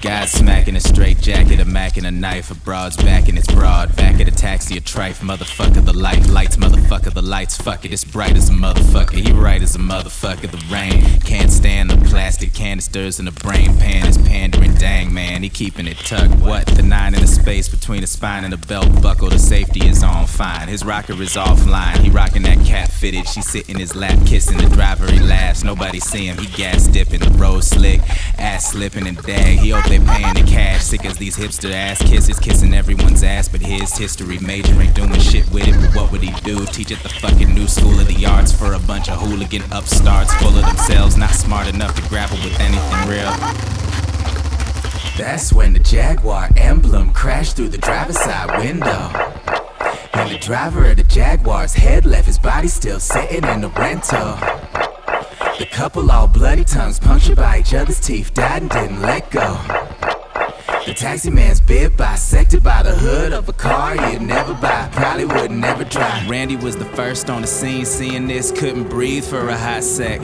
Guys smacking a straight jacket, a mac and a knife, a broad's back and it's broad. Back at a taxi, a trife, motherfucker, the lights, motherfucker, the lights, fuck it, it's bright as a motherfucker, he right as a motherfucker, the rain. Can't stand the plastic canisters in the brain pan, is pandering, dang man, he keeping it tucked. What? The 9 in the space between the spine and the belt buckle, the safety is on fine, his rocker is offline, he rocking that cat fitted, she sit in his lap kissing, the driver he laughs, nobody see him, he gas dipping, the road slick, ass slipping and dag, he hope they paying the cash, sick as these hipster ass kisses, kissing everyone's ass, but his history major ain't doing shit with it, but what would he do? Teach at the fucking new school of the arts for a bunch of hooligan upstarts, full of themselves, not smart enough to grapple with anything real. That's when the Jaguar emblem crashed through the driver's side window, and the driver of the Jaguar's head left his body still sitting in the rental. The couple all bloody tongues punctured by each other's teeth died and didn't let go. The taxi man's bib bisected by the hood of a car he'd never buy, probably would never drive. Randy was the first on the scene, seeing this couldn't breathe for a hot sec.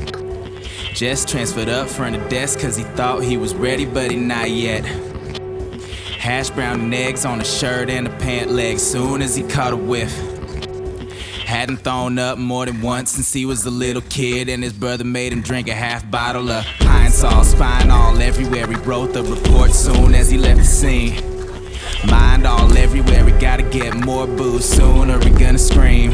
Just transferred up front of desk cause he thought he was ready but he not yet. Hash brown and eggs on the shirt and the pant leg soon as he caught a whiff. Hadn't thrown up more than once since he was a little kid, and his brother made him drink a half bottle of pine Sol, spine all everywhere. He wrote the report soon as he left the scene. Mind all everywhere, he gotta get more booze soon or he gonna scream.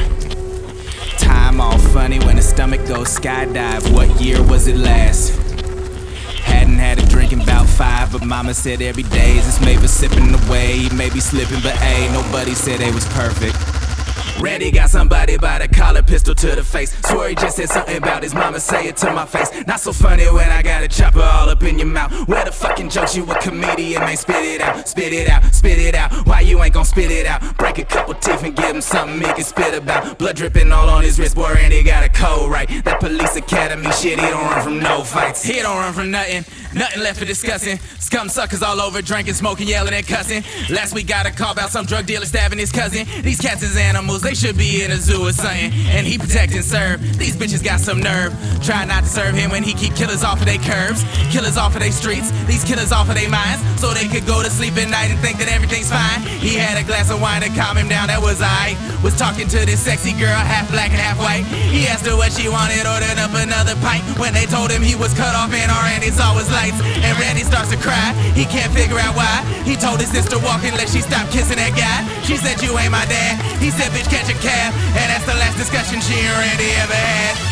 Time all funny when his stomach goes skydive. What year was it last? Hadn't had a drink in about 5, but mama said every day is it's made for sipping away. He may be slipping, but ayy, nobody said they was perfect. Randy got somebody by the collar, pistol to the face. Swore he just said something about his mama, say it to my face. Not so funny when I got a chopper all up in your mouth. Where the fucking jokes, you a comedian, man, spit it out, spit it out, spit it out. Why you ain't gon' spit it out? Break a couple teeth and give him something he can spit about. Blood dripping all on his wrist, boy, Randy got a cold right. That police academy shit, he don't run from no fights. He don't run from nothing, nothing left for discussing. Scum suckers all over, drinking, smoking, yelling and cussing. Last week got a call about some drug dealer stabbing his cousin. These cats is animals, they should be in a zoo or something, and he protect and serve. These bitches got some nerve. Try not to serve him when he keep killers off of they curbs, killers off of they streets, these killers off of they minds, so they could go to sleep at night and think that everything's fine. He had a glass of wine to calm him down, that was I. Was talking to this sexy girl, half black and half white. He asked her what she wanted, ordered up another pint. When they told him he was cut off, man, all Randy saw was lights. And Randy starts to cry, he can't figure out why. He told his sister walk and let she stop kissing that guy. She said you ain't my dad, he said bitch catch a cab. And that's the last discussion she and Randy ever had.